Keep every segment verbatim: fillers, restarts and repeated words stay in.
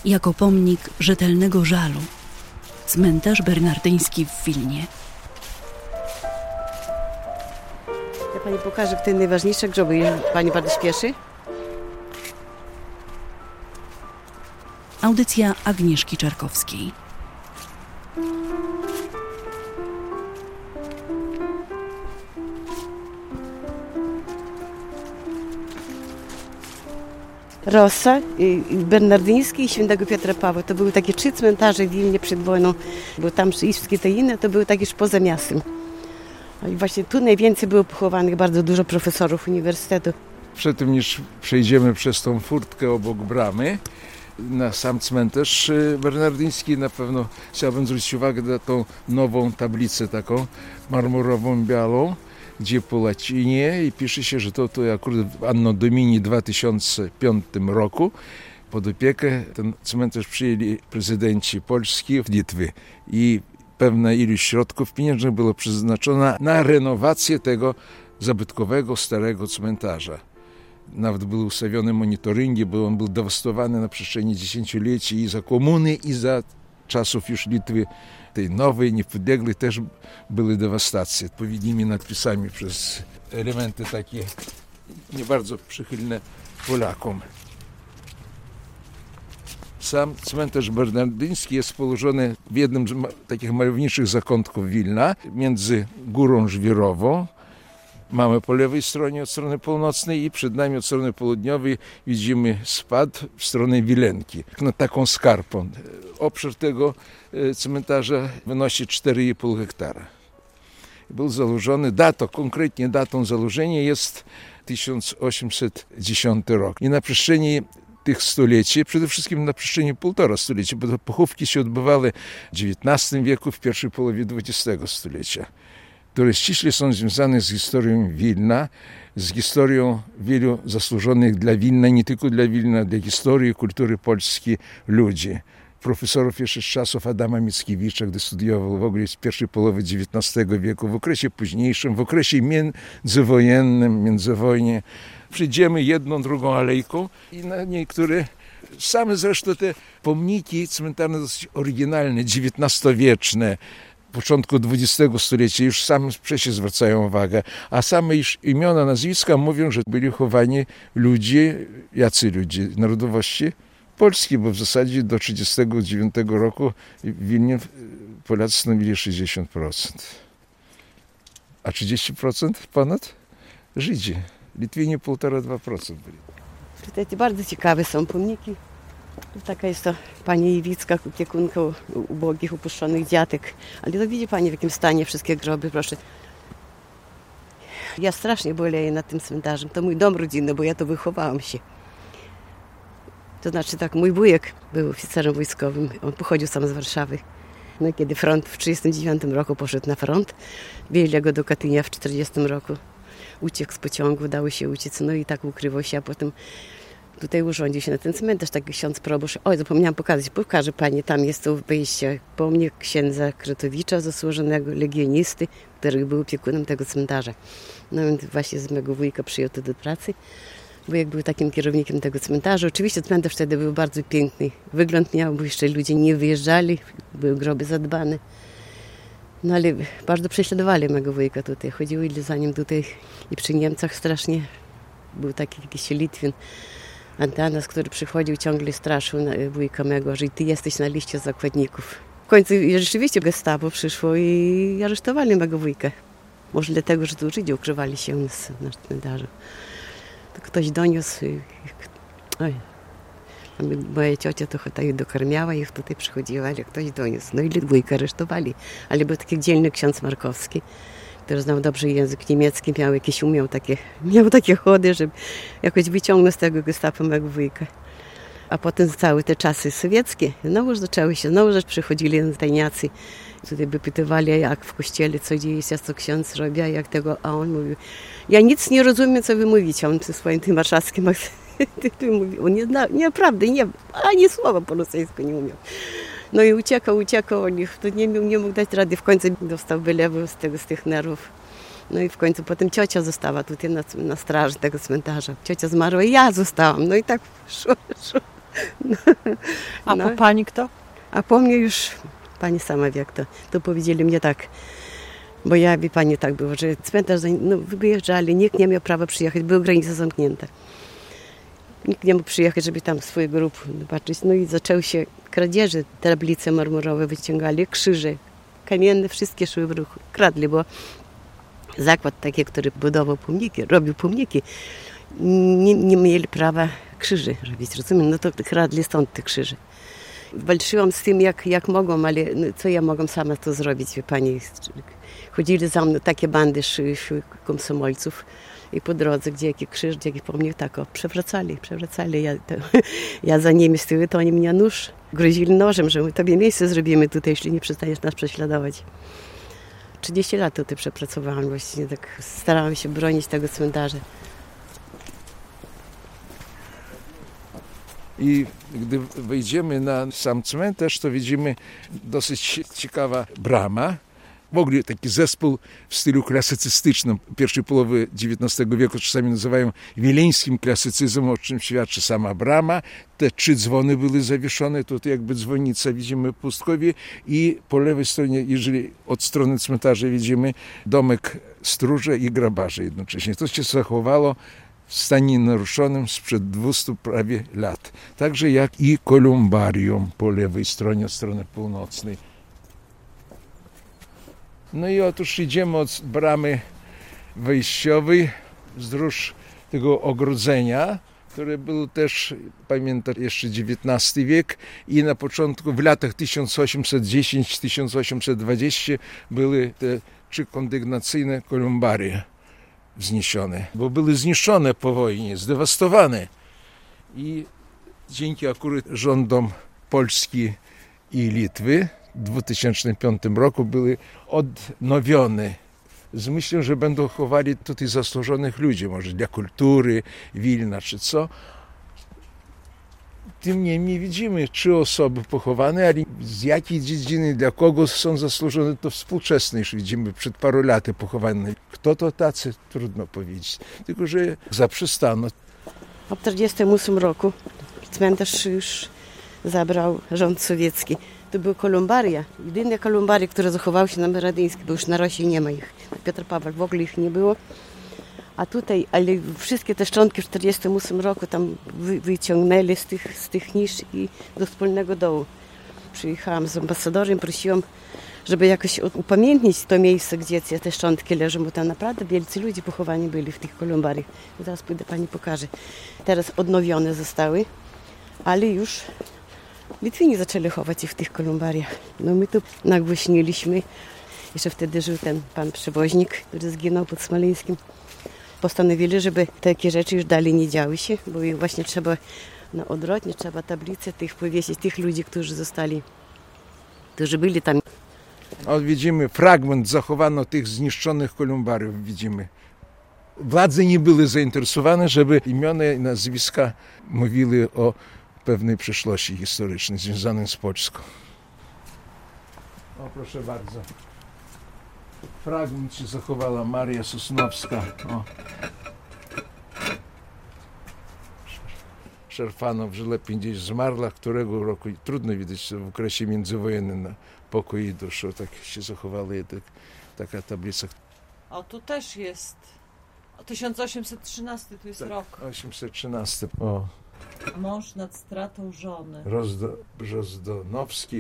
jako pomnik rzetelnego żalu. Cmentarz bernardyński w Wilnie. Ja pani pokażę w te najważniejsze groby, jeżeli pani bardzo śpieszy. Audycja Agnieszki Czarkowskiej. Rossa, Bernardyński i Świętego Piotra Pawła. To były takie trzy cmentarze w Wilnie przed wojną, bo tam wszystkie te inne to były takie już poza miastem. I właśnie tu najwięcej było pochowanych bardzo dużo profesorów uniwersytetu. Przed tym niż przejdziemy przez tą furtkę obok bramy na sam cmentarz bernardyński, na pewno chciałbym zwrócić uwagę na tą nową tablicę taką marmurową, białą, gdzie po łacinie i pisze się, że to, to akurat w Anno Domini dwa tysiące piątym roku pod opiekę ten cmentarz przyjęli prezydenci Polski w Litwy i pewna ilość środków pieniężnych było przeznaczona na renowację tego zabytkowego, starego cmentarza. Nawet były ustawione monitoringi, bo on był dewastowany na przestrzeni dziesięcioleci i za komuny, i za czasów już Litwy tej nowej, niepodległej też były dewastacje. Odpowiednimi nadpisami przez elementy takie nie bardzo przychylne Polakom. Sam cmentarz bernardyński jest położony w jednym z takich malowniczych zakątków Wilna, między Górą Żwirową. Mamy po lewej stronie od strony północnej i przed nami od strony południowej widzimy spad w stronę Wilenki, na taką skarpą. Obszar tego cmentarza wynosi cztery i pół hektara. Był założony, datą, konkretnie datą założenia jest tysiąc osiemset dziesiąty rok. I na przestrzeni tych stuleci, przede wszystkim na przestrzeni półtora stulecia, bo te pochówki się odbywały w dziewiętnastym wieku, w pierwszej połowie dwudziestego stulecia, które ściśle są związane z historią Wilna, z historią wielu zasłużonych dla Wilna, nie tylko dla Wilna, dla historii i kultury polskiej ludzi. Profesorów jeszcze z czasów Adama Mickiewicza, gdy studiował w ogóle z pierwszej połowy dziewiętnastego wieku, w okresie późniejszym, w okresie międzywojennym, międzywojnie. Przyjdziemy jedną, drugą alejką i na niektóre, same zresztą te pomniki cmentarne dosyć oryginalne, dziewiętnastowieczne, początku dwudziestego stulecia, już same przecież zwracają uwagę, a same już imiona, nazwiska mówią, że byli chowani ludzie, jacy ludzie narodowości polskiej, bo w zasadzie do trzydziestego dziewiątego roku w Wilnie Polacy stanowili sześćdziesiąt procent. A trzydzieści procent ponad Żydzi. Litwini półtora do dwóch procent byli. Tutaj bardzo ciekawe są pomniki. Taka jest to pani Iwicka, opiekunka ubogich, upuszczonych dziatek. Ale to widzi pani, w jakim stanie wszystkie groby, proszę. Ja strasznie boleję nad tym cmentarzem. To mój dom rodzinny, bo ja tu wychowałam się. To znaczy tak, mój wujek był oficerem wojskowym. On pochodził sam z Warszawy. No kiedy front w tysiąc dziewięćset trzydziestym dziewiątym roku poszedł na front, wieźli go do Katynia w tysiąc dziewięćset czterdziestym roku. Uciekł z pociągu, udało się uciec, no i tak ukrywał się, a potem tutaj urządził się na ten cmentarz taki ksiądz proboszcz. Oj, zapomniałam pokazać, pokażę pani, tam jest to wejście, pomnik księdza Krotowicza, zasłużonego legionisty, który był opiekunem tego cmentarza. No więc właśnie z mego wujka przyjął to do pracy. Wujek był takim kierownikiem tego cmentarza. Oczywiście cmentarz wtedy był bardzo piękny. Wygląd miał, bo jeszcze ludzie nie wyjeżdżali, były groby zadbane. No ale bardzo prześladowali mego wujka tutaj. Chodzili za nim tutaj i przy Niemcach strasznie. Był taki jakiś Litwin, Antanas, który przychodził, ciągle straszył wujka mego, że ty jesteś na liście zakładników. W końcu rzeczywiście gestapo przyszło i aresztowali mego wujka. Może dlatego, że tu Żydzi ukrywali się u nas na cmentarzu. To ktoś doniósł. Oj, moja ciocia to tutaj dokarmiała, ich tutaj przychodziła, ale ktoś doniósł. No i wujka aresztowali. Ale był taki dzielny ksiądz Markowski, który znał dobrze język niemiecki, miał jakieś, umiał takie, miał takie chody, żeby jakoś wyciągnąć z tego gestapo mego wujka. A potem całe te czasy sowieckie, znowu zaczęły się, znowu przychodzili tajniacy. Tutaj wypytywali, jak w kościele, co dzieje się, co ksiądz robi, a jak tego, a on mówił, ja nic nie rozumiem, co wy mówicie, on przy swoim tym warszawskim mówił, on nie zna, naprawdę, nie, ani słowa po rosyjsku nie umiał. No i uciekał, uciekał od nich, to nie, nie mógł dać rady, w końcu dostał wylewu z, tego, z tych nerwów. No i w końcu potem ciocia została tutaj na, na straży tego cmentarza. Ciocia zmarła i ja zostałam, no i tak szło, szło. A No. po pani kto? A po mnie już pani sama wie jak to. To powiedzieli mnie tak. Bo ja, wie pani, tak było, że cmentarz, no, wyjeżdżali, nikt nie miał prawa przyjechać, była granica zamknięta. Nikt nie mógł przyjechać, żeby tam swój grób zobaczyć. No i zaczęły się kradzieże, tablice marmurowe wyciągali, krzyże kamienne, wszystkie szły w ruch. Kradli, bo zakład taki, który budował pomniki, robił pomniki, nie, nie mieli prawa krzyży robić, rozumiem? No to kradli stąd te krzyże. Walczyłam z tym, jak, jak mogłam, ale no, co ja mogłam sama to zrobić, wie pani. Chodzili za mną takie bandy szły, szły komsomolców i po drodze, gdzie jaki krzyż, gdzie jaki pomnik, tak o, przewracali, przewracali. Ja, to, ja za nimi z tyłu, to oni mnie nóż grozili nożem, że my tobie miejsce zrobimy tutaj, jeśli nie przestaniesz nas prześladować. trzydzieści lat tutaj przepracowałam właściwie, tak starałam się bronić tego cmentarza. I gdy wejdziemy na sam cmentarz, to widzimy dosyć ciekawa brama. W ogóle taki zespół w stylu klasycystycznym pierwszej połowy dziewiętnastego wieku, czasami nazywają wileńskim klasycyzmem, o czym świadczy sama brama. Te trzy dzwony były zawieszone, tutaj jakby dzwonnica widzimy w pustkowie i po lewej stronie, jeżeli od strony cmentarza widzimy domek stróża i grabarza jednocześnie. To się zachowało w stanie naruszonym sprzed dwustu prawie lat. Także jak i kolumbarium po lewej stronie, od strony północnej. No i otóż idziemy od bramy wejściowej wzdłuż tego ogrodzenia, które było też, pamiętam, jeszcze dziewiętnasty wiek i na początku, w latach tysiąc osiemset dziesiąty do tysiąc osiemset dwudziestego były te trzy kondygnacyjne kolumbaria wzniesione, bo były zniszczone po wojnie, zdewastowane. I dzięki akurat rządom Polski i Litwy w dwa tysiące piątym roku były odnowione z myślą, że będą chowali tutaj zasłużonych ludzi, może dla kultury, Wilna czy co. Tym niemniej widzimy trzy osoby pochowane, ale z jakiej dziedziny, dla kogo są zasłużone, to współczesne już widzimy przed paru laty pochowane. Kto to tacy, trudno powiedzieć. Tylko że zaprzestano. A w tysiąc dziewięćset czterdziestym ósmym roku cmentarz już zabrał rząd sowiecki. To były kolumbaria, jedyne kolumbarie, które zachowały się na Meradyńskiej, bo już na Rosji nie ma ich. Na Piotr Paweł w ogóle ich nie było. A tutaj, ale wszystkie te szczątki w tysiąc dziewięćset czterdziestym ósmym roku tam wy, wyciągnęli z tych, z tych nisz i do wspólnego dołu. Przyjechałam z ambasadorem, prosiłam, żeby jakoś upamiętnić to miejsce, gdzie te szczątki leżą, bo tam naprawdę wielcy ludzie pochowani byli w tych kolumbariach. I teraz pójdę, pani pokaże. Teraz odnowione zostały, ale już Litwini zaczęli chować ich w tych kolumbariach. No my tu nagłośniliśmy. Jeszcze wtedy żył ten pan przewoźnik, który zginął pod Smoleńskim. Postanowili, żeby takie rzeczy już dalej nie działy się, bo ich właśnie trzeba na odwrotnie, trzeba tablice tych powiesić, tych ludzi, którzy zostali, którzy byli tam. O, widzimy fragment, zachowano tych zniszczonych kolumbariów, widzimy. Władze nie były zainteresowane, żeby imiona i nazwiska mówiły o pewnej przeszłości historycznej związanej z Polską. O, proszę bardzo. Fragment się zachowała Maria Sosnowska. O. Szarfanow żyła pięćdziesiąt, zmarła którego roku, trudno widać w okresie międzywojennym na pokój i duszę. Tak się zachowała tak, taka tablica. O, tu też jest. O, tysiąc osiemset trzynasty tu jest Tak, rok. osiemset trzynasty. O. Mąż nad stratą żony. Rozdo, Rozdonowski.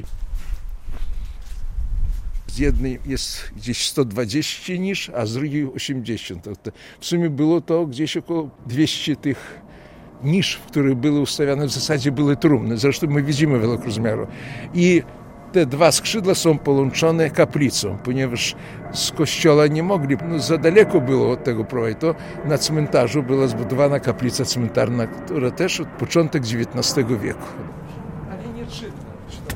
Z jednej jest gdzieś sto dwadzieścia nisz, a z drugiej osiemdziesiąt. W sumie było to gdzieś około dwieście tych nisz, w których były ustawiane w zasadzie były trumny. Zresztą my widzimy według rozmiaru. I te dwa skrzydła są połączone kaplicą, ponieważ z kościoła nie mogli, no za daleko było od tego prowadzić. To na cmentarzu była zbudowana kaplica cmentarna, która też od początek dziewiętnastego wieku. Ale nie czytam.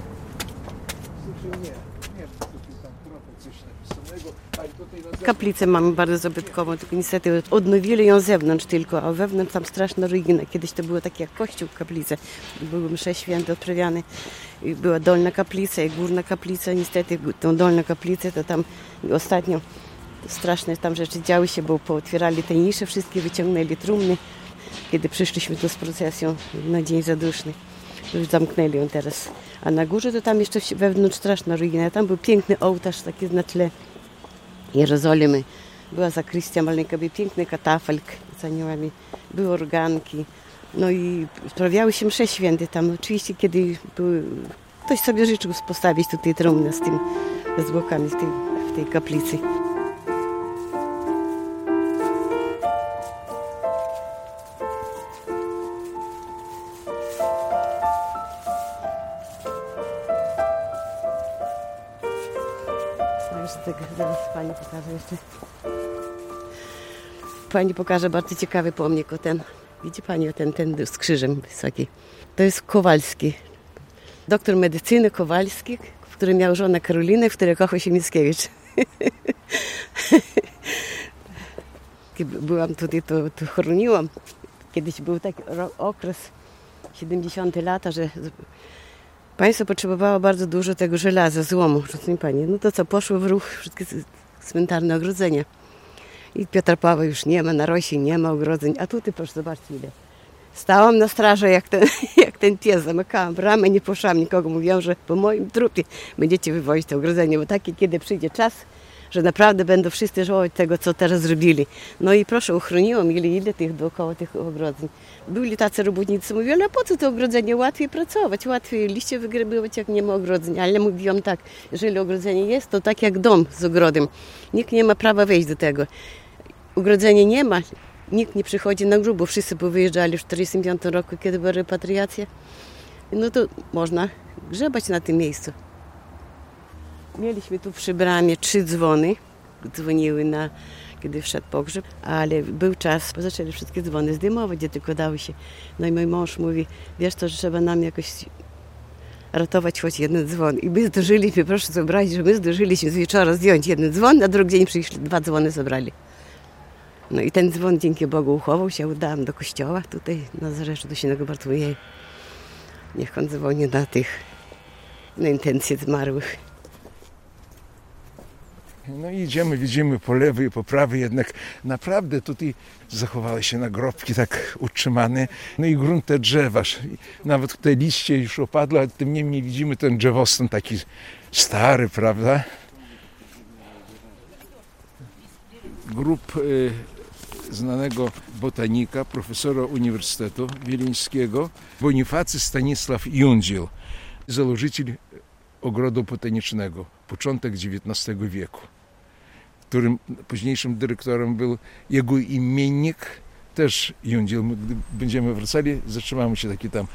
Nie, nie, tutaj tam trochę coś napisanego, ale tutaj na Kaplicę mamy bardzo zabytkową, tylko niestety odnowili ją z zewnątrz tylko, a wewnątrz tam straszna ruina. Kiedyś to było takie jak kościół, kaplice. Były msze święte odprawiane. I była dolna kaplica i górna kaplica. Niestety tą dolną kaplicę to tam ostatnio straszne tam rzeczy działy się, bo pootwierali te nisze, wszystkie wyciągnęli trumny, kiedy przyszliśmy tu z procesją na Dzień Zaduszny. Już zamknęli ją teraz. A na górze to tam jeszcze wewnątrz straszna ruina. Tam był piękny ołtarz taki na tle Jerozolimy. Była zakrystia maleńka, był piękny katafalk z aniołami. Były organki. No i sprawiały się msze święte tam. Oczywiście kiedy były, ktoś sobie życzył postawić tutaj trumnę z tym zwłokami w tej, w tej kaplicy. Tego zaraz pani pokaże jeszcze. Pani pokaże bardzo ciekawy pomnik o ten. Widzi pani o ten, ten z krzyżem wysoki. To jest Kowalski. Doktor medycyny Kowalski, który miał żonę Karolinę, w której kochał się Mickiewicz. Kiedy byłam tutaj, to, to chroniłam. Kiedyś był taki okres siedemdziesiąte lata, że państwo potrzebowało bardzo dużo tego żelaza, złomu, rozumie pani. No to co, poszło w ruch wszystkie cmentarne ogrodzenia. I Piotra Pawła już nie ma, na Rosi nie ma ogrodzeń, a tutaj proszę zobaczcie ile. Stałam na straży jak ten, jak ten pies, zamykałam bramę, nie poszłam nikogo, mówiłam, że po moim trupie będziecie wywozić te ogrodzenie, bo taki kiedy przyjdzie czas, że naprawdę będą wszyscy żałować tego, co teraz zrobili. No i proszę, uchroniłam ile, ile tych dookoła tych ogrodzeń. Byli tacy robotnicy, mówili, ale po co to ogrodzenie? Łatwiej pracować, łatwiej liście wygrabywać, jak nie ma ogrodzenia. Ale mówiłam tak, jeżeli ogrodzenie jest, to tak jak dom z ogrodem. Nikt nie ma prawa wejść do tego. Ogrodzenia nie ma, nikt nie przychodzi na grób, bo wszyscy powyjeżdżali w czterdziestym piątym roku, kiedy była repatriacja. No to można grzebać na tym miejscu. Mieliśmy tu przy bramie trzy dzwony, dzwoniły na, kiedy wszedł pogrzeb, ale był czas, bo zaczęli wszystkie dzwony zdejmować, gdzie tylko dały się. No i mój mąż mówi, wiesz to, że trzeba nam jakoś ratować choć jeden dzwon. I my zdążyliśmy, proszę zobaczyć, że my zdążyliśmy z wieczora zdjąć jeden dzwon, a drugi dzień przyszli, dwa dzwony zabrali. No i ten dzwon dzięki Bogu uchował się, udałam do kościoła tutaj na Zarzeczu do Świętego Bartłomieja. Niech on dzwoni na tych, na intencje zmarłych. No i idziemy, widzimy po lewej i po prawej, jednak naprawdę tutaj zachowały się nagrobki tak utrzymane. No i grunt te drzewa, nawet te liście już opadły, ale tym niemniej widzimy ten drzewostan taki stary, prawda? Grup y, znanego botanika, profesora Uniwersytetu Wileńskiego, Bonifacy Stanisław Jundziel, założyciel ogrodu botanicznego, początek dziewiętnastego wieku, którym późniejszym dyrektorem był jego imiennik, też Jundziel. Gdy będziemy wracali, zatrzymamy się taki tam.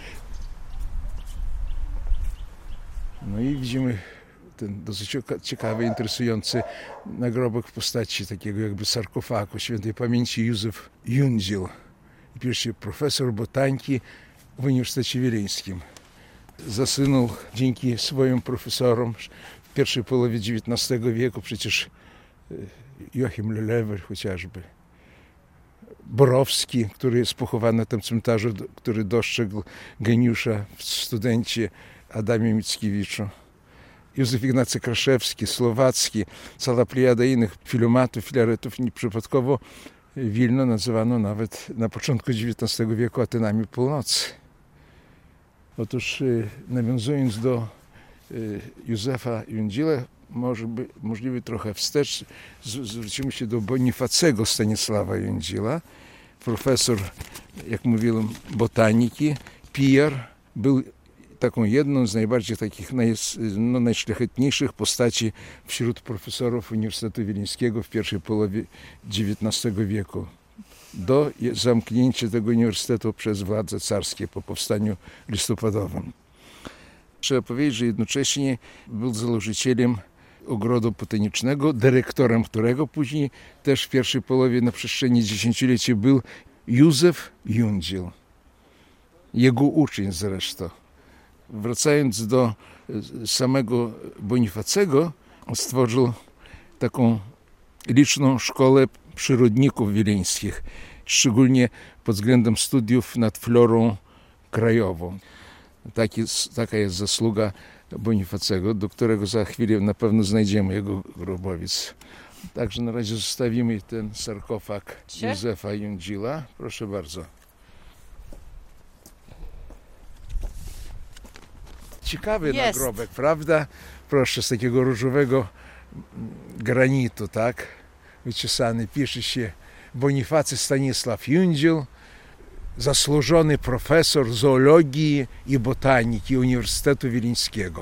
No i widzimy ten dosyć ciekawy, interesujący nagrobek w postaci takiego jakby sarkofagu świętej pamięci Józef Jundziel, pierwszy profesor botaniki w Uniwersytecie Wileńskim. Zasłynął dzięki swoim profesorom w pierwszej połowie dziewiętnastego wieku przecież Joachim Lelewer chociażby, Borowski, który jest pochowany na tym cmentarzu, który dostrzegł geniusza w studencie Adamie Mickiewiczu. Józef Ignacy Kraszewski, Słowacki, cała plejada innych filomatów, filaretów. Nieprzypadkowo Wilno nazywano nawet na początku dziewiętnastego wieku Atenami Północy. Otóż nawiązując do Józefa Jundziela, może by, możliwie trochę wstecz, zwrócimy się do Bonifacego Stanisława Jundziela, profesor, jak mówiłem, botaniki, P R, był taką jedną z najbardziej takich naj, no, najszlachetniejszych postaci wśród profesorów Uniwersytetu Wileńskiego w pierwszej połowie dziewiętnastego wieku. Do zamknięcia tego uniwersytetu przez władze carskie po powstaniu listopadowym. Trzeba powiedzieć, że jednocześnie był założycielem ogrodu botanicznego, dyrektorem którego później też w pierwszej połowie na przestrzeni dziesięcioleci był Józef Jundziel. Jego uczeń zresztą. Wracając do samego Bonifacego, stworzył taką liczną szkołę przyrodników wileńskich, szczególnie pod względem studiów nad florą krajową. Taki, taka jest zasługa Bonifacego, do którego za chwilę na pewno znajdziemy jego grobowiec. Także na razie zostawimy ten sarkofag Józefa Jundziela. Proszę bardzo. Ciekawy Jest. nagrobek, prawda? Proszę, z takiego różowego granitu, tak? Wyczesany, pisze się Bonifacy Stanisław Jundziel, zasłużony profesor zoologii i botaniki Uniwersytetu Wileńskiego.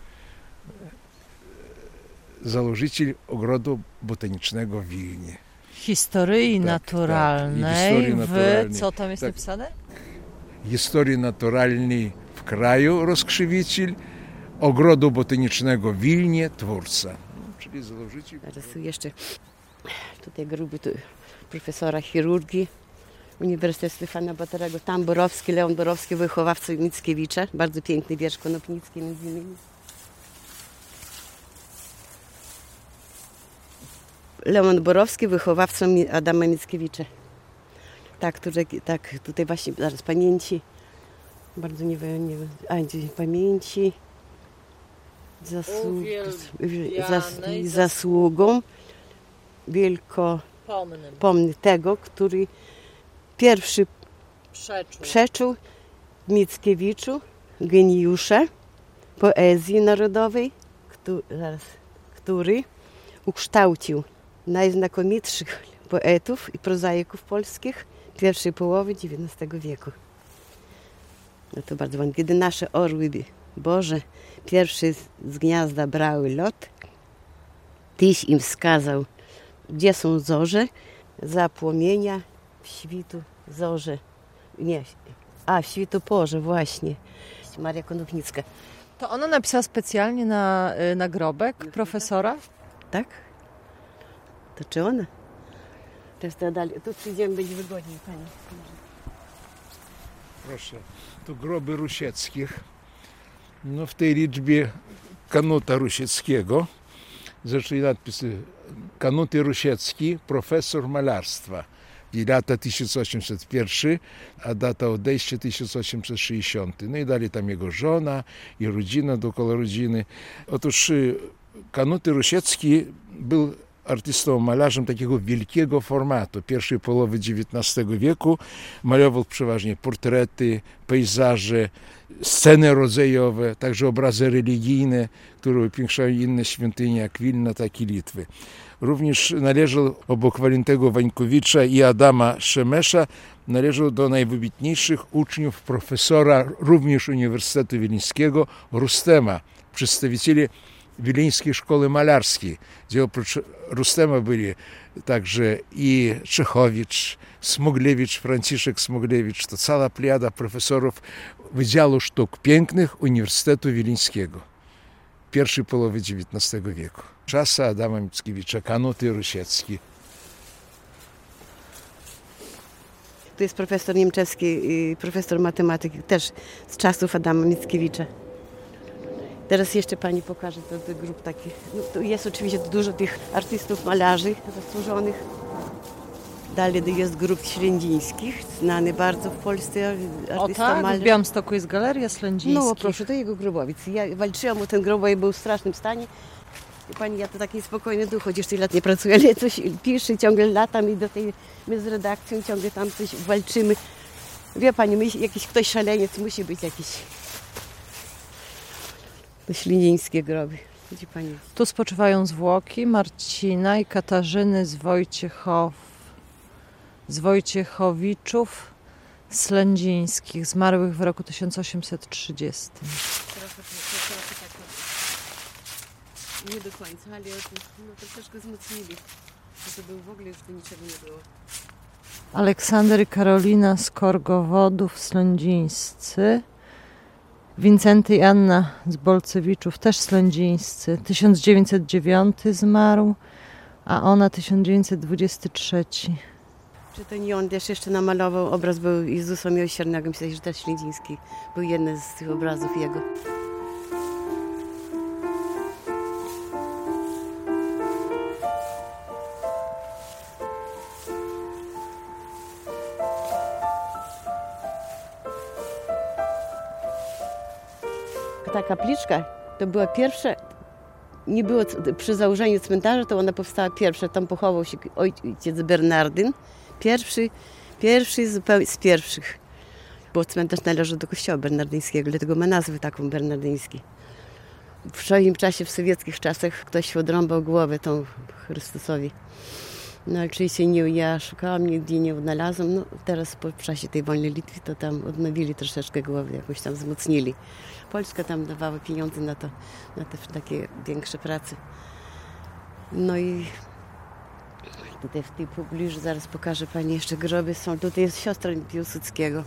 Założyciel ogrodu botanicznego w Wilnie. Historii Tak, naturalnej. tak. I historii naturalnej. W, co tam jest Tak. napisane? Historii naturalnej w kraju rozkrzywiciel, ogrodu botanicznego w Wilnie twórca. No, czyli założyciel. Teraz jeszcze tutaj gruby tu profesora chirurgii Uniwersytetu Stefana Batorego. Tam Borowski, Leon Borowski, wychowawca Mickiewicza. Bardzo piękny wiersz Konopnicki między innymi. Leon Borowski, wychowawcą Adama Mickiewicza. Tak, tutaj, tak, tutaj właśnie zaraz pamięci. Bardzo nie wiem, nie wiem. A, pamięci. Zasług, zas, zasługą wielkopomny tego, który pierwszy Przeczuł. przeczuł Mickiewiczu, geniusza poezji narodowej, który, zaraz, który ukształcił najznakomitszych poetów i prozaików polskich pierwszej połowy dziewiętnastego wieku. No to bardzo ładnie. Kiedy nasze orły Boże pierwszy z gniazda brały lot, Tyś im wskazał, gdzie są zorze, za płomienia w świtu zorze. Nie, a w świtoporze właśnie. Maria Konopnicka. To ona napisała specjalnie na y, nagrobek profesora? Tak? To czy ona? Teraz to dalej. Tu przyjdziemy, będzie wygodniej, pani. Proszę, tu groby Rusieckich. No, w tej liczbie Kanuta Rusieckiego. Zresztą nadpisy Kanuty Rusiecki, profesor malarstwa. I lata tysiąc osiemset jeden, a data odejścia tysiąc osiemset sześćdziesiąty. No i dalej tam jego żona i rodzina dookoła rodziny. Otóż Kanuty Rusiecki był artystą, malarzem takiego wielkiego formatu. Pierwszej połowy dziewiętnastego wieku malował przeważnie portrety, pejzaże, sceny rodzajowe, także obrazy religijne, które upiększają inne świątynie, jak Wilna, tak i Litwy. Również należał obok Walentego Wańkowicza i Adama Szemesza, należał do najwybitniejszych uczniów profesora również Uniwersytetu Wileńskiego Rustema, przedstawicieli Wileńskiej Szkoły Malarskiej, gdzie oprócz Rustema byli także i Czechowicz, Smuglewicz, Franciszek Smuglewicz, to cała plejada profesorów Wydziału Sztuk Pięknych Uniwersytetu Wileńskiego pierwszej połowy dziewiętnastego wieku. Czasy Adama Mickiewicza, Kanuty Rusiecki. Tu jest profesor niemczewski, profesor matematyki, też z czasów Adama Mickiewicza. Teraz jeszcze pani pokaże to, to grup takich. No, tu jest oczywiście dużo tych artystów, malarzy zasłużonych. Dalej jest grup ślędzińskich, znany bardzo w Polsce artysta, O tak, malarz. w Białymstoku jest Galeria Slędzińskich. No proszę, to jego grobowiec. Ja walczyłam o ten grobowiec, był w strasznym stanie. I pani, ja to taki spokojny duch, chociaż tyle lat nie pracuję, ale coś piszę, ciągle latam i do tej, my z redakcją ciągle tam coś walczymy. Wie pani, my, jakiś ktoś szaleniec musi być jakiś. To ślędzińskie groby. Widzi pani? Tu spoczywają zwłoki Marcina i Katarzyny z Wojciechow, z Wojciechowiczów Slędzińskich, zmarłych w roku tysiąc osiemset trzydziestym. Nie do końca, ale no, to troszkę wzmocnili. To był w ogóle już tu niczego nie było. Aleksander i Karolina z Korgowodów Slędzińscy. Wincenty i Anna z Bolcewiczów, też slędzińscy. tysiąc dziewięćset dziewiąty zmarł, a ona tysiąc dziewięćset dwudziesty trzeci. Czy to nie on też jeszcze namalował obraz, był Jezusa Miłosiernego, myślę, że też ślędziński. Był jeden z tych obrazów jego. Ta kapliczka to była pierwsza, nie było przy założeniu cmentarza, to ona powstała pierwsza. Tam pochował się ojciec Bernardyn, pierwszy, pierwszy zupełnie z pierwszych. bo cmentarz należy do kościoła bernardyńskiego, dlatego ma nazwę taką bernardyński. W swoim czasie, w sowieckich czasach, ktoś odrąbał głowę tą Chrystusowi. No oczywiście nie, ja szukałam, nigdzie nie odnalazłam. No teraz po czasie tej wolnej Litwy to tam odnowili troszeczkę głowy, jakoś tam wzmocnili. Polska tam dawała pieniądze na to, na te takie większe prace. No i tutaj w tej pobliżu, zaraz pokażę pani, jeszcze groby są. Tutaj jest siostra Piłsudskiego.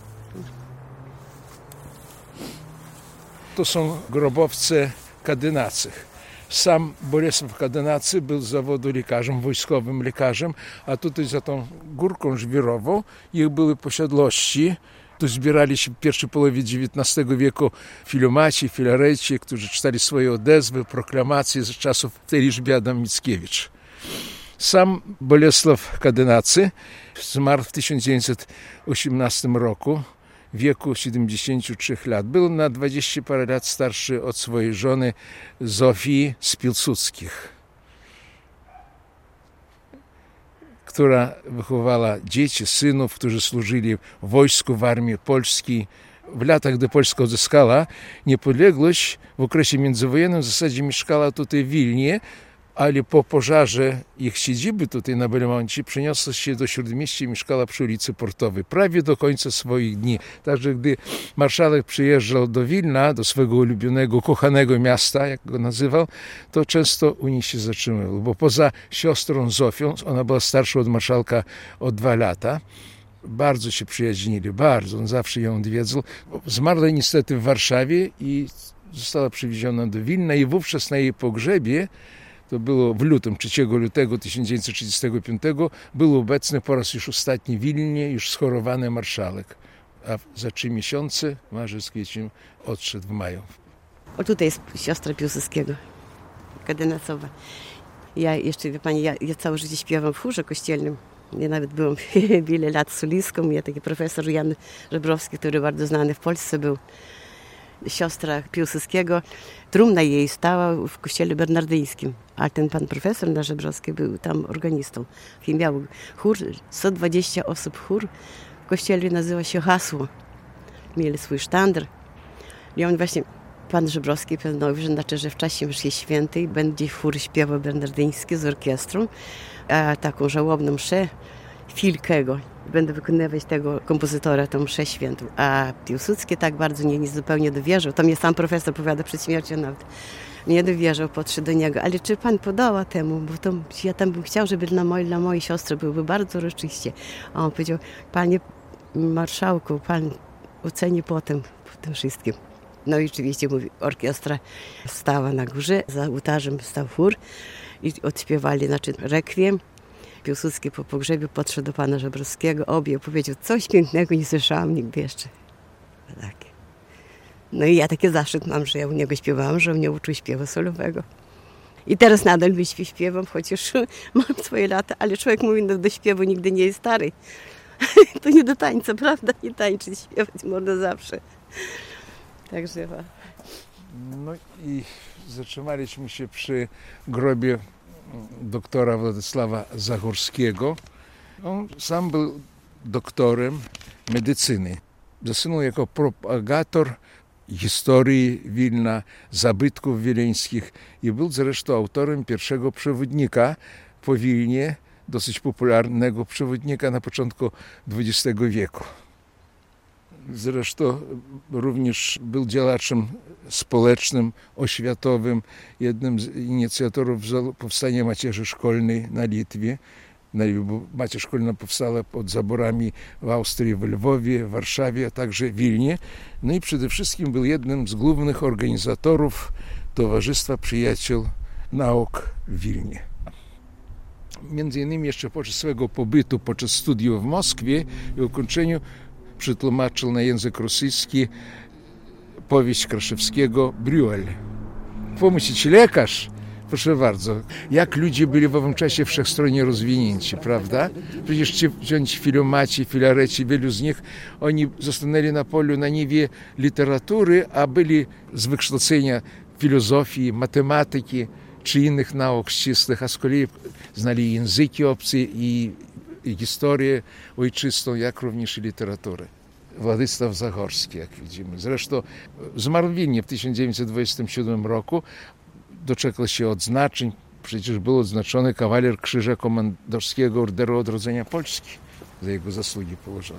To są grobowce Kadynacych. Sam Bolesław Kadynacy był z zawodu lekarzem, wojskowym lekarzem, a tutaj za tą górką żwirową ich były posiadłości. Tu zbierali się w pierwszej połowie dziewiętnastego wieku filomaci, filareci, którzy czytali swoje odezwy, proklamacje z czasów Elżbiety Mickiewicz. Sam Bolesław Kadynacy zmarł w tysiąc dziewięćset osiemnastym roku w wieku siedemdziesięciu trzech lat. Był na dwadzieścia parę lat starszy od swojej żony Zofii z Piłsudskich, która wychowała dzieci, synów, którzy służyli w wojsku, w armii polskiej. W latach, gdy Polska odzyskała niepodległość, w okresie międzywojennym w zasadzie mieszkała tutaj w Wilnie, ale po pożarze ich siedziby tutaj na Belmoncie przeniosła się do Śródmieścia i mieszkała przy ulicy Portowej, prawie do końca swoich dni. Także gdy marszałek przyjeżdżał do Wilna, do swego ulubionego, kochanego miasta, jak go nazywał, to często u nich się zatrzymywał, bo poza siostrą Zofią, ona była starsza od marszałka o dwa lata, bardzo się przyjaźnili, bardzo, on zawsze ją odwiedzał. Zmarła niestety w Warszawie i została przywieziona do Wilna i wówczas na jej pogrzebie, to było w lutym, trzeciego lutego tysiąc dziewięćset trzydziestego piątego, był obecny po raz już ostatni w Wilnie, już schorowany marszałek. A za trzy miesiące Marzec Kwiecień odszedł w maju. O, tutaj jest siostra Piłsudskiego, Kadynacowa. Ja jeszcze, wie pani, ja, ja całe życie śpiewam w chórze kościelnym. Ja nawet byłam wiele lat solistką. Ja taki profesor Jan Żebrowski, który bardzo znany w Polsce był, siostra Piłsudskiego. Trumna jej stała w kościele bernardyńskim, a ten pan profesor nasz Żebrowski był tam organistą. I miał chór, sto dwadzieścia osób chór. W kościele nazywa się Hasło. Mieli swój sztandar. I on właśnie, pan Żebrowski postanowił, że, znaczy, że w czasie mszy świętej będzie chór śpiewał bernardyński z orkiestrą, a taką żałobną mszę Filkego. Będę wykonywać tego kompozytora, tą mszę świętą. A Piłsudski tak bardzo nie, nie zupełnie dowierzył. To mnie sam profesor powiada przed śmiercią nawet. Nie dowierzył, podszedł do niego. Ale czy pan podoła temu? Bo to ja tam bym chciał, żeby dla mojej, dla mojej siostry byłby bardzo uroczyście. A on powiedział, panie marszałku, pan oceni potem, po tym wszystkim. No i oczywiście mówi, orkiestra stała na górze, za ołtarzem stał chór i odśpiewali, znaczy rekwiem. Piłsudski po pogrzebie podszedł do pana Żebrowskiego, obie powiedział, coś pięknego nie słyszałam nigdy jeszcze. Takie. No i ja taki zaszczyt mam, że ja u niego śpiewałam, że mnie uczył śpiewu solowego. I teraz nadal śpiewam, chociaż mam swoje lata, ale człowiek mówi, no do śpiewu nigdy nie jest stary. To nie do tańca, prawda? Nie tańczyć, śpiewać można zawsze. Także. No i zatrzymaliśmy się przy grobie doktora Władysława Zagórskiego. On sam był doktorem medycyny. Zasłynął jako propagator historii Wilna, zabytków wileńskich i był zresztą autorem pierwszego przewodnika po Wilnie, dosyć popularnego przewodnika na początku dwudziestego wieku. Zresztą również był działaczem społecznym, oświatowym, jednym z inicjatorów powstania macierzy szkolnej na Litwie. Macierz szkolna powstała pod zaborami w Austrii, w Lwowie, w Warszawie, a także w Wilnie. No i przede wszystkim był jednym z głównych organizatorów Towarzystwa Przyjaciół Nauk w Wilnie. Między innymi jeszcze podczas swego pobytu, podczas studiów w Moskwie i ukończeniu przetłumaczył na język rosyjski powieść Kraszewskiego Brüel. Pomyśleć, lekarz, proszę bardzo, jak ludzie byli w owym czasie wszechstronnie rozwinięci, prawda? Przecież ci wziąć filomaci, filareci, wielu z nich, oni zostali na polu na niwie literatury, a byli z wykształcenia filozofii, matematyki czy innych nauk ścisłych, a z kolei znali języki obce i i historię ojczystą, jak również i literaturę. Władysław Zachorski, jak widzimy. Zresztą zmarł w Wilnie w tysiąc dziewięćset dwudziestym siódmym roku. Doczekał się odznaczeń. Przecież był odznaczony kawaler Krzyża Komandorskiego Orderu Odrodzenia Polski za jego zasługi położone.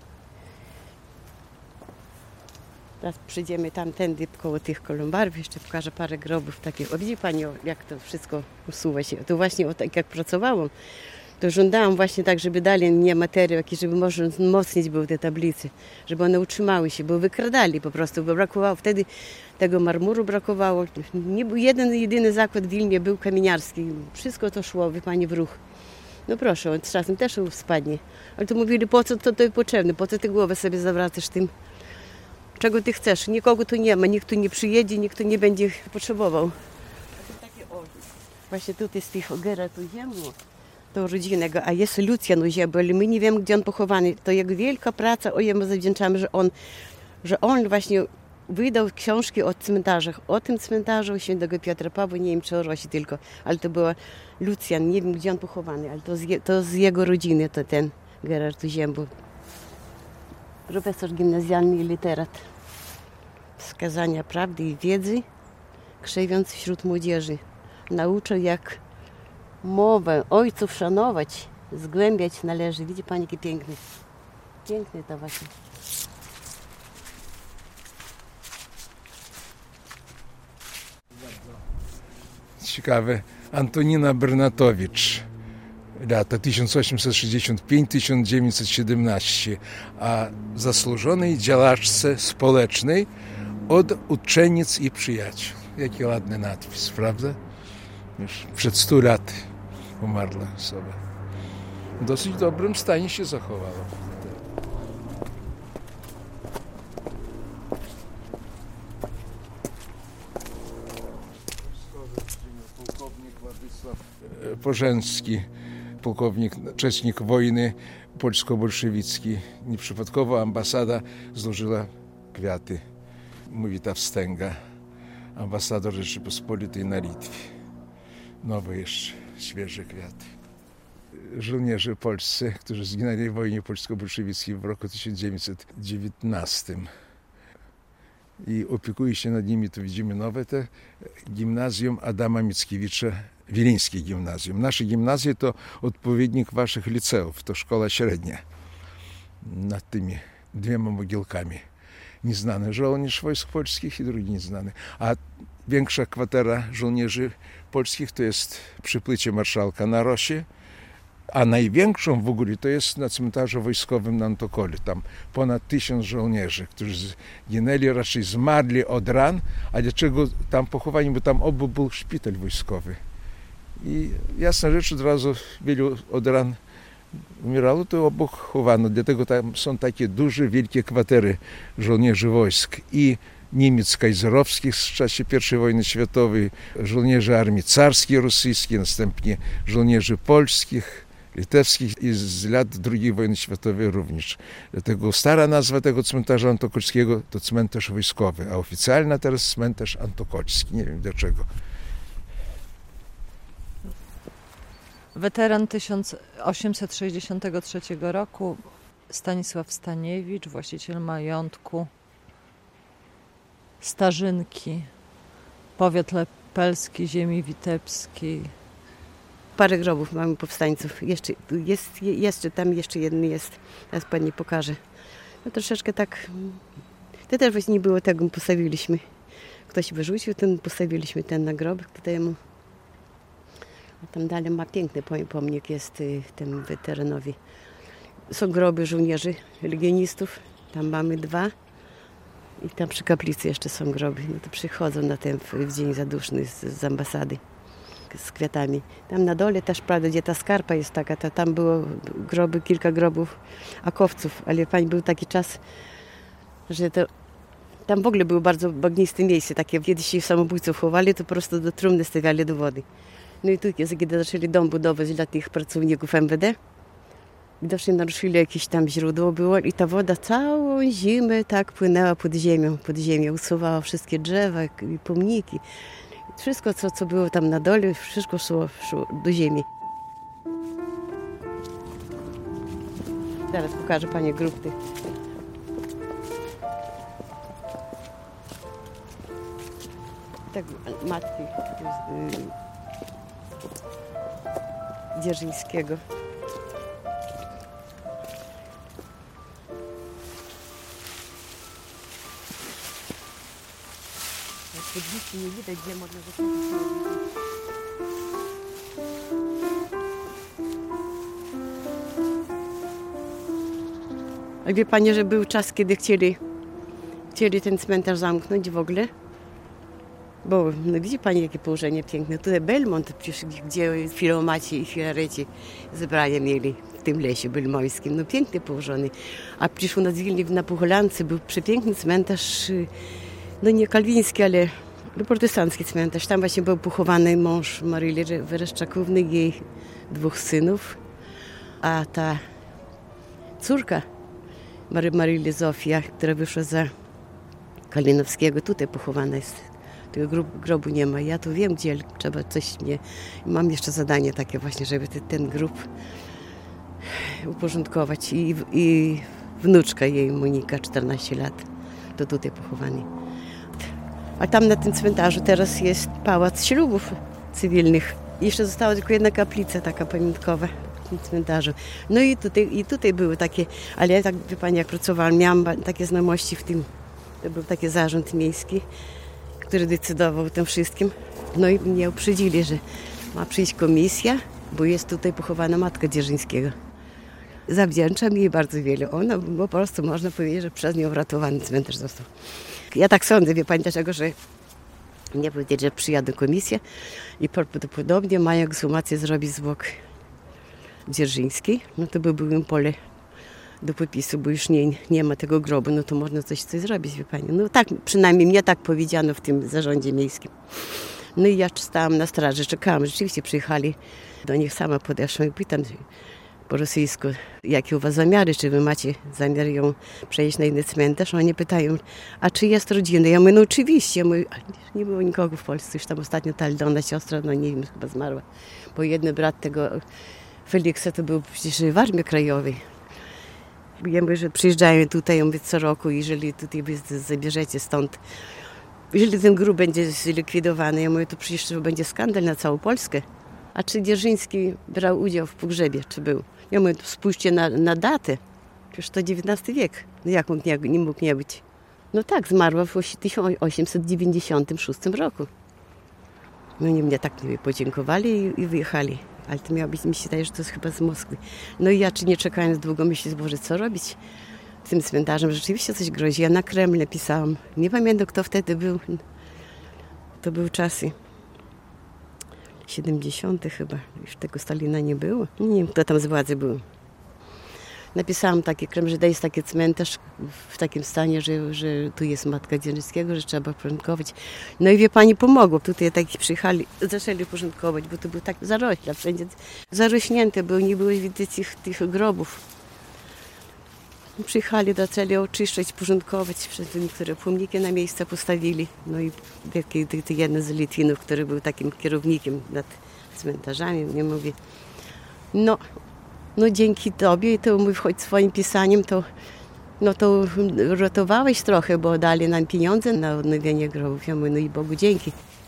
Teraz przyjdziemy tamtędy koło tych kolumbarów, jeszcze pokażę parę grobów takich. O, widzi Pani, jak to wszystko usuwa się. To właśnie o, tak jak pracowałam, to żądałam właśnie tak, żeby dali mnie materiał, jakiś, żeby może wzmocnić były te tablice, żeby one utrzymały się, bo wykradali po prostu, bo brakowało wtedy tego marmuru brakowało. Nie był jeden, jedyny zakład w Wilnie był kamieniarski. Wszystko to szło, wie Pani, w ruch. No proszę, on z czasem też spadnie. Ale to mówili, po co to, to potrzebne, po co ty głowę sobie zawracasz tym, czego ty chcesz. Nikogo tu nie ma, nikt tu nie przyjedzie, nikt tu nie będzie potrzebował. Właśnie tutaj z tych Ogera tu ziemu, to rodzinnego, a jest Lucjan u ziemi, ale my nie wiemy, gdzie on pochowany. To jego wielka praca, o jemu zawdzięczamy, że on, że on właśnie wydał książki o cmentarzach. O tym cmentarzu świętego Piotra Pawła, nie wiem czy o Rosi tylko, ale to była Lucjan, nie wiem gdzie on pochowany, ale to z, je, to z jego rodziny, to ten Gerard Ziembu. Profesor gimnazjalny i literat. Wskazania prawdy i wiedzy, krzewiąc wśród młodzieży. Nauczał, jak mowę ojców szanować, zgłębiać należy. Widzi Pani, jaki piękny. Piękny to właśnie. Ciekawe, Antonina Bernatowicz, lata tysiąc osiemset sześćdziesiąt piąty do tysiąc dziewięćset siedemnastego, a zasłużonej działaczce społecznej od uczennic i przyjaciół. Jaki ładny nadpis, prawda? Już przed stu laty umarła osoba. W dosyć dobrym stanie się zachowała. Pułkownik Władysław Porzęcki, pułkownik, uczestnik wojny polsko-bolszewickiej. Nieprzypadkowo ambasada złożyła kwiaty. Mówi ta wstęga. Ambasador Rzeczypospolitej na Litwie. Nowe jeszcze, świeże kwiaty. Żołnierze polscy, którzy zginęli w wojnie polsko-bolszewickiej w roku tysiąc dziewięćset dziewiętnastym. I opiekuje się nad nimi, tu widzimy nowe te, gimnazjum Adama Mickiewicza, Wileńskie Gimnazjum. Nasze gimnazje to odpowiednik waszych liceów, to szkoła średnia. Nad tymi dwiema mogiłkami. Nieznany żołnierz wojsk polskich i drugi nieznany. A większa kwatera żołnierzy polskich to jest przy płycie marszałka na Rosie, a największą w ogóle to jest na cmentarzu wojskowym na Antokole. Tam ponad tysiąc żołnierzy, którzy zginęli, raczej zmarli od ran. A dlaczego tam pochowani? Bo tam obok był szpital wojskowy. I jasna rzecz, od razu wielu od ran umierało, to obok chowano. Dlatego tam są takie duże, wielkie kwatery żołnierzy wojsk. I Niemiec kajzerowskich w czasie pierwszej wojny światowej, żołnierzy armii carskiej rosyjskiej, następnie żołnierzy polskich, litewskich i z lat drugiej wojny światowej również. Dlatego stara nazwa tego cmentarza antokolskiego to cmentarz wojskowy, a oficjalna teraz cmentarz antokolski. Nie wiem dlaczego. Weteran tysiąc osiemset sześćdziesiątego trzeciego roku, Stanisław Staniewicz, właściciel majątku Starzynki, powiat lepelski, ziemi witebskiej. Parę grobów mamy powstańców. Jeszcze, jest, jeszcze tam jeszcze jeden jest. Teraz Pani pokażę. No troszeczkę tak... To też właśnie nie było tego, postawiliśmy. Ktoś wyrzucił, ten postawiliśmy ten nagrobek tutaj mu. A tam dalej ma piękny pomnik jest temu weteranowi. Są groby żołnierzy, legionistów. Tam mamy dwa. I tam przy kaplicy jeszcze są groby. No to przychodzą na ten w dzień zaduszny z, z ambasady z kwiatami. Tam na dole też, prawda, gdzie ta skarpa jest taka, to tam było groby, kilka grobów akowców, ale Pani, był taki czas, że to tam w ogóle było bardzo bagniste miejsce, takie kiedyś się samobójców chowali, to po prostu do trumny stawiali do wody. No i tu, kiedy zaczęli dom budować dla tych pracowników M W D, widocznie naruszyli jakieś tam źródło było i ta woda całą zimę tak płynęła pod ziemią, pod ziemię, usuwała wszystkie drzewa i pomniki. Wszystko, co, co było tam na dole, wszystko szło, szło do ziemi. Zaraz pokażę Pani grób tych tak matki y, Dzierżyńskiego. Podwórki nie widać, gdzie można zakupić. A wie pani, że był czas, kiedy chcieli, chcieli ten cmentarz zamknąć w ogóle? Bo no, widzi pani, jakie położenie piękne. Tutaj Belmont, przecież, gdzie filomaci i filareci zebrania mieli w tym lesie belmońskim. No pięknie położony. A przecież u nas w Wilnie na Pucholance był przepiękny cmentarz, no nie kalwiński, ale protestancki cmentarz. Tam właśnie był pochowany mąż Maryli Wereszczakówny i jej dwóch synów. A ta córka Mary, Maryli Zofia, która wyszła za Kalinowskiego, tutaj pochowana jest. Tego grobu, grobu nie ma. Ja tu wiem, gdzie trzeba coś nie... Mam jeszcze zadanie takie właśnie, żeby ten, ten grób uporządkować. I, I wnuczka jej, Monika, czternaście lat, to tutaj pochowani. A tam na tym cmentarzu teraz jest pałac ślubów cywilnych. Jeszcze została tylko jedna kaplica taka pamiątkowa w tym cmentarzu. No i tutaj, i tutaj były takie, ale ja tak, wie pani, jak pracowałam, miałam takie znajomości w tym, to był taki zarząd miejski, który decydował o tym wszystkim. No i mnie uprzedzili, że ma przyjść komisja, bo jest tutaj pochowana matka Dzierżyńskiego. Zawdzięczam jej bardzo wiele. Ona, bo po prostu można powiedzieć, że przez nią uratowany cmentarz został. Ja tak sądzę, wie pani, dlaczego, że nie powiedzieć, że przyjadę komisję i prawdopodobnie mają ekshumację zrobić zwłok Dzierżyńskiej. No to by było pole do popisu, bo już nie, nie ma tego grobu, no to można coś, coś zrobić, wie pani. No tak, przynajmniej mnie tak powiedziano w tym zarządzie miejskim. No i ja stałam na straży, czekałam, rzeczywiście przyjechali do nich, sama podeszłam i pytam po rosyjsku, jakie u was zamiary, czy wy macie zamiar ją przejść na inny cmentarz? Oni pytają, a czy jest rodzina? Ja mówię, no oczywiście. Mówię, nie było nikogo w Polsce, już tam ostatnio ta Aldona, siostra, no nie wiem, chyba zmarła. Bo jeden brat tego Feliksa to był przecież w Armii Krajowej. Ja mówię, że przyjeżdżają tutaj, ja mówię, co roku, jeżeli tutaj wy zabierzecie stąd, jeżeli ten grób będzie zlikwidowany, ja mówię, to przecież to będzie skandal na całą Polskę. A czy Dzierżyński brał udział w pogrzebie, czy był? Ja mówię, spójrzcie na, na datę. Przecież to dziewiętnasty wiek. No jak mógł nie, nie mógł nie być? No tak, zmarła w tysiąc osiemset dziewięćdziesiątym szóstym roku. No oni mnie tak nie podziękowali i, i wyjechali. Ale to miało być, mi się wydaje, że to jest chyba z Moskwy. No i ja, czy nie czekając długo, myślę, Boże, co robić z tym cmentarzem? Rzeczywiście coś grozi. Ja na Kreml napisałam. Nie pamiętam, kto wtedy był. To były czasy siedemdziesiąte chyba. Już tego Stalina nie było. Nie wiem, kto tam z władzy był. Napisałam taki Kreml, że jest taki cmentarz w takim stanie, że, że tu jest matka Dzierżyńskiego, że trzeba porządkować. No i wie pani, pomogło. Tutaj taki przyjechali, zaczęli porządkować, bo to był tak zarośla, wszędzie zarośnięte było, nie było widać tych, tych grobów. Przyjechali, zaczęli oczyszczać, porządkować, przez niektóre pomniki na miejsce postawili. No i taki, taki jeden z Litwinów, który był takim kierownikiem nad cmentarzami, mnie mówi, no, no dzięki tobie, to mój choć swoim pisaniem, to, no to ratowałeś trochę, bo dali nam pieniądze na odnowienie grobów. Ja mówię, no i Bogu dzięki.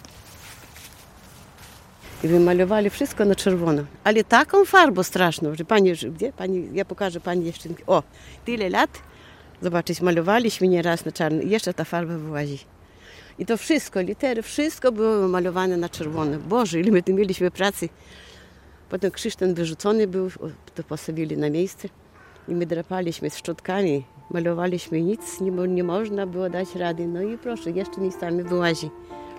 I wymalowali wszystko na czerwono. Ale taką farbą straszną, że pani, gdzie? Pani, ja pokażę pani jeszcze. O, tyle lat. Zobaczyć, malowaliśmy nieraz na czarno. I jeszcze ta farba wyłazi. I to wszystko, litery, wszystko było malowane na czerwono. Boże, ile my tu mieliśmy pracy. Potem krzyż ten wyrzucony był, to postawili na miejsce. I my drapaliśmy z szczotkami, malowaliśmy nic, nie, nie można było dać rady. No i proszę, jeszcze miejscami wyłazi.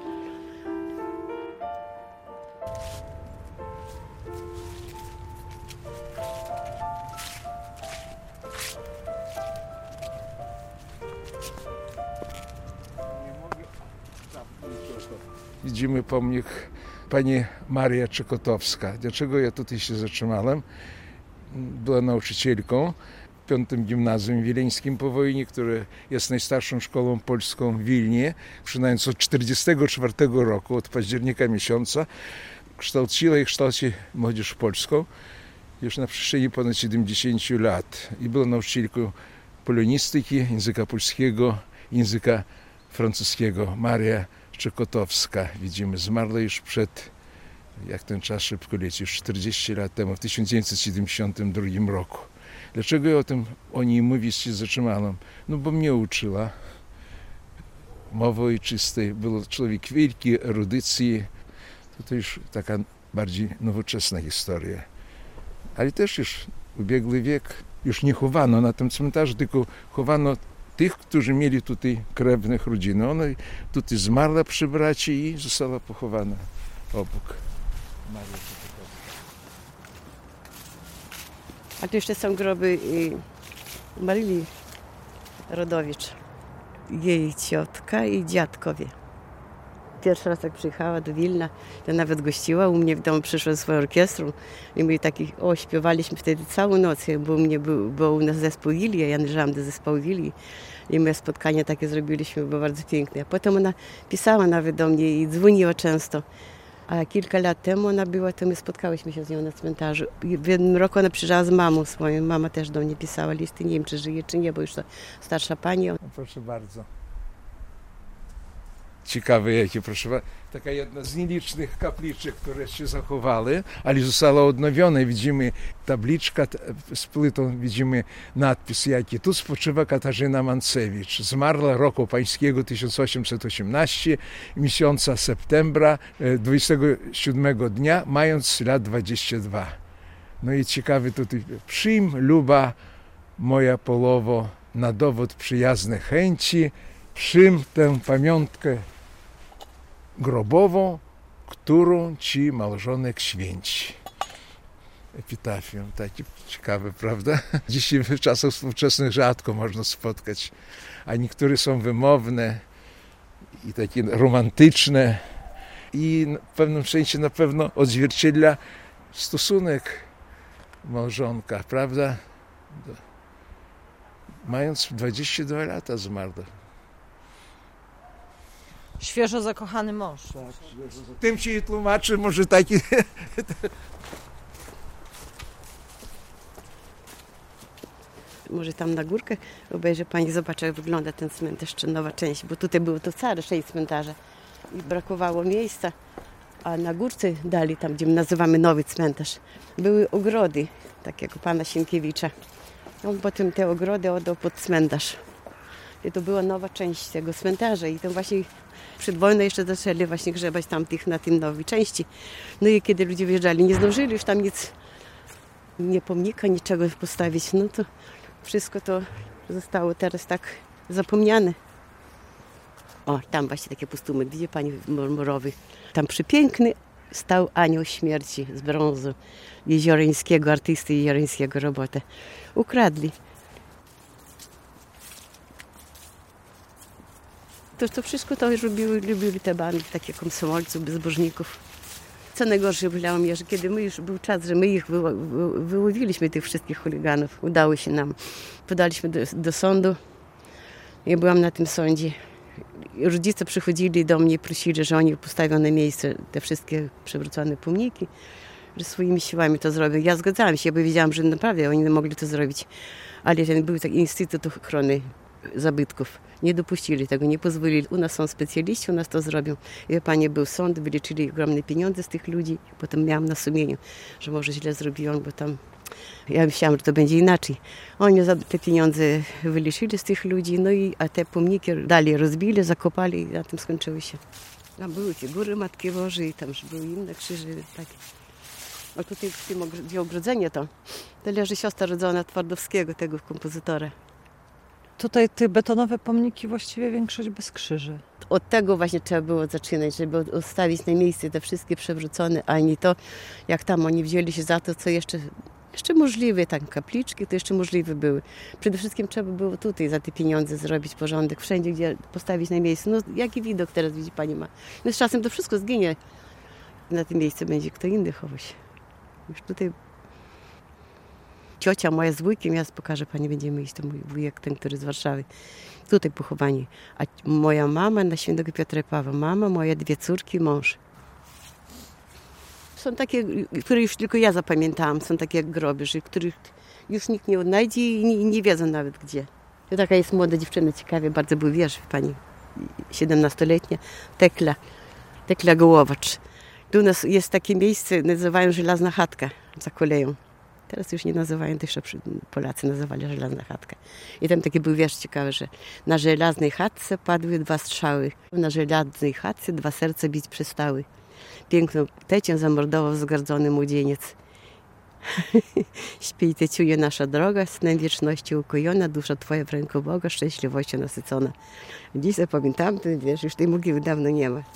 Widzimy pomnik pani Maria Czekotowska. Dlaczego ja tutaj się zatrzymałem? Była nauczycielką w piątym Gimnazjum Wileńskim po wojnie, które jest najstarszą szkołą polską w Wilnie. Przynajmniej od tysiąc dziewięćset czterdziestego czwartego roku, od października miesiąca, kształciła i kształci młodzież polską już na przestrzeni ponad siedemdziesięciu lat. I była nauczycielką polonistyki, języka polskiego, języka francuskiego. Maria Czekotowska, widzimy, zmarła już przed, jak ten czas szybko leci, już czterdzieści lat temu, w tysiąc dziewięćset siedemdziesiątym drugim roku. Dlaczego ja o tym o niej mówić się zatrzymałem? No bo mnie uczyła mowy ojczystej. Był człowiek wielki, erudycji. To już taka bardziej nowoczesna historia. Ale też już ubiegły wiek, już nie chowano na tym cmentarzu, tylko chowano tych, którzy mieli tutaj krewnych rodziny. Ona tutaj zmarła przy braci i została pochowana obok. A tu jeszcze są groby Marii Rodowicz, jej ciotka i dziadkowie. Pierwszy raz jak przyjechała do Wilna, to nawet gościła u mnie w domu, przyszła ze swoją orkiestrą i my taki, o, śpiewaliśmy wtedy całą noc, bo u mnie był, był u nas zespół Wilii, ja należałam do zespołu Wilii i my spotkanie takie zrobiliśmy, było bardzo piękne. A potem ona pisała nawet do mnie i dzwoniła często. A kilka lat temu ona była, to my spotkałyśmy się z nią na cmentarzu. I w jednym roku ona przyjrzała z mamą swoją. Mama też do mnie pisała listy. Nie wiem, czy żyje, czy nie, bo już to starsza pani. No, proszę bardzo. Ciekawe jakie, proszę bardzo. Taka jedna z nielicznych kapliczek, które się zachowały, ale została odnowiona. Widzimy tabliczka z płytą, widzimy nadpis, jaki tu spoczywa Katarzyna Mancewicz. Zmarła roku pańskiego tysiąc osiemset osiemnastego, miesiąca septembra, dwudziestego siódmego dnia, mając lat dwadzieścia dwa. No i ciekawy tutaj, przyjm luba moja polowo, na dowód przyjaznej chęci, przyjm tę pamiątkę grobową, którą ci małżonek święci. Epitafium, takie ciekawe, prawda? Dzisiaj w czasach współczesnych rzadko można spotkać, a niektóre są wymowne i takie romantyczne i w pewnym sensie na pewno odzwierciedla stosunek małżonka, prawda? Mając dwadzieścia dwa lata zmarła. Świeżo zakochany mąż. Tym ci tłumaczy, może taki... Może tam na górkę obejrzy pani, zobaczy jak wygląda ten cmentarz, czy nowa część, bo tutaj było to całe sześć cmentarzy i brakowało miejsca, a na górce dali, tam gdzie my nazywamy nowy cmentarz, były ogrody takiego pana Sienkiewicza. On potem te ogrody oddał pod cmentarz. I to była nowa część tego cmentarza i tam właśnie przed wojną jeszcze zaczęli właśnie grzebać tam tych na tym nowej części. No i kiedy ludzie wjeżdżali, nie zdążyli już tam nic, nie pomnika, niczego postawić, no to wszystko to zostało teraz tak zapomniane. O, tam właśnie takie pustumy, widzi pani marmurowy. Tam przepiękny stał anioł śmierci z brązu jezioryńskiego, artysty jezioryńskiego robotę. Ukradli. To, to wszystko to lubiły, lubili te bandy, takie komsomolców, bezbożników. Co najgorsze było mnie, że kiedy my już był czas, że my ich wy, wy, wyłowiliśmy, tych wszystkich chuliganów, udało się nam. Podaliśmy do, do sądu. Ja byłam na tym sądzie. Rodzice przychodzili do mnie, prosili, że oni postawią na miejsce te wszystkie przewrócone pomniki, że swoimi siłami to zrobią. Ja zgadzałam się, bo wiedziałam, że naprawdę oni nie mogli to zrobić. Ale ten był taki Instytut Ochrony Zabytków. Nie dopuścili tego, nie pozwolili. U nas są specjaliści, u nas to zrobią. I pani, był sąd, wyliczyli ogromne pieniądze z tych ludzi. Potem miałam na sumieniu, że może źle zrobiłam, bo tam ja myślałam, że to będzie inaczej. Oni za te pieniądze wyliczyli z tych ludzi, no i a te pomniki dalej rozbili, zakopali i na tym skończyły się. Tam były figury Matki Bożej, tam były inne krzyże takie. A tutaj w tym gdzie ogrodzenie to, to leży siostra rodzona Twardowskiego, tego kompozytora. Tutaj te betonowe pomniki właściwie większość bez krzyży. Od tego właśnie trzeba było zaczynać, żeby ustawić na miejsce te wszystkie przewrócone, a nie to, jak tam oni wzięli się za to, co jeszcze, jeszcze możliwe, tak kapliczki, to jeszcze możliwe były. Przede wszystkim trzeba było tutaj za te pieniądze zrobić porządek, wszędzie, gdzie postawić na miejscu. No jaki widok teraz widzi pani ma. No z czasem to wszystko zginie. Na tym miejscu będzie kto inny chować. Już tutaj ciocia moja z wujkiem, ja pokażę pani, będziemy iść, to mój wujek, ten, który z Warszawy. Tutaj pochowani. A moja mama na świętego Piotra i Pawła. Mama, moje dwie córki, mąż. Są takie, które już tylko ja zapamiętałam, są takie groby, że których już nikt nie odnajdzie i nie, nie wiedzą nawet gdzie. To taka jest młoda dziewczyna, ciekawie, bardzo był wiersz pani. siedemnastoletnia Tekla, Tekla Gołowacz. Tu u nas jest takie miejsce, nazywają Żelazna chatka za koleją. Teraz już nie nazywają, też Polacy nazywali Żelazna chatka. I tam taki był wiersz ciekawy, że na żelaznej chatce padły dwa strzały. Na żelaznej chatce dwa serca bić przestały. Piękną tecią zamordował wzgardzony młodzieniec. Śpij, teciunie, nasza droga, snem wieczności ukojona, dusza twoja w ręku Boga, szczęśliwością nasycona. Dziś zapamiętam ten wiersz, już tej mogiły dawno nie ma.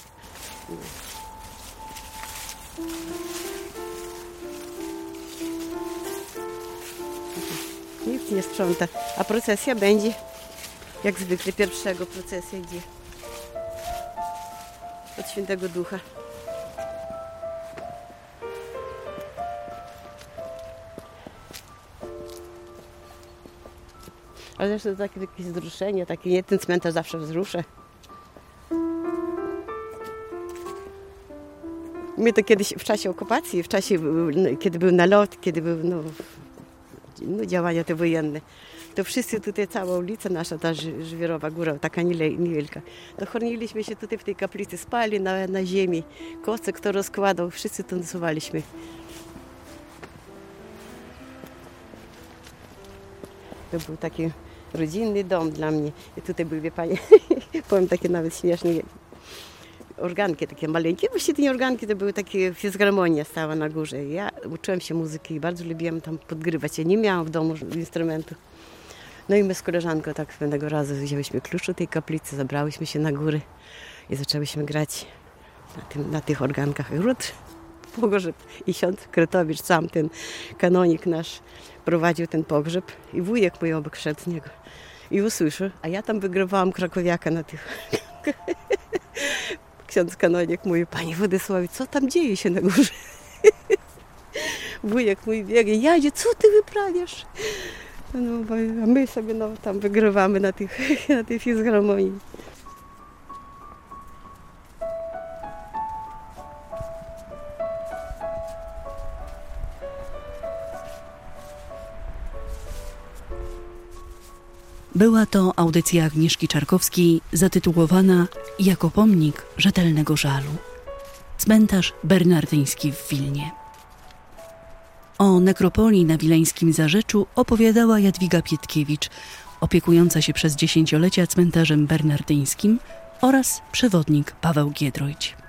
Nikt nie sprząta, a procesja będzie jak zwykle pierwszego procesja idzie od Świętego Ducha. Ale zresztą to takie jakieś wzruszenie, takie nie, ten cmentarz zawsze wzrusza. My to kiedyś w czasie okupacji, w czasie, kiedy był nalot, kiedy były no, no, działania te wojenne, to wszyscy tutaj, cała ulica nasza, ta Żwierowa Góra, taka niewielka, to chroniliśmy się tutaj w tej kaplicy, spali na, na ziemi, koce kto rozkładał, wszyscy tancowaliśmy. To był taki rodzinny dom dla mnie. I tutaj były, wie pani, powiem takie nawet śmieszne organki, takie maleńkie. Właściwie to nie organki, to były takie, fizharmonia stała na górze. Ja uczyłam się muzyki i bardzo lubiłam tam podgrywać. Ja nie miałam w domu instrumentu. No i my z koleżanką tak pewnego razu wzięłyśmy klucz od tej kaplicy, zabrałyśmy się na górę i zaczęłyśmy grać na, tym, na tych organkach. Ród pogrzeb i ksiądz Kretowicz, sam ten kanonik nasz, prowadził ten pogrzeb i wujek mój obok szedł z niego i usłyszał, a ja tam wygrywałam krakowiaka na tych. Ksiądz kanonik mówi, Panie Władysławie, co tam dzieje się na górze? Wujek mój biegnie, Jadzie, co ty wyprawiasz? No, a my sobie no, tam wygrywamy na, tych, na tej fizharmonii. Była to audycja Agnieszki Czarkowskiej zatytułowana Jako pomnik rzetelnego żalu. Cmentarz bernardyński w Wilnie. O nekropolii na wileńskim Zarzeczu opowiadała Jadwiga Pietkiewicz, opiekująca się przez dziesięciolecia cmentarzem bernardyńskim, oraz przewodnik Paweł Giedroyć.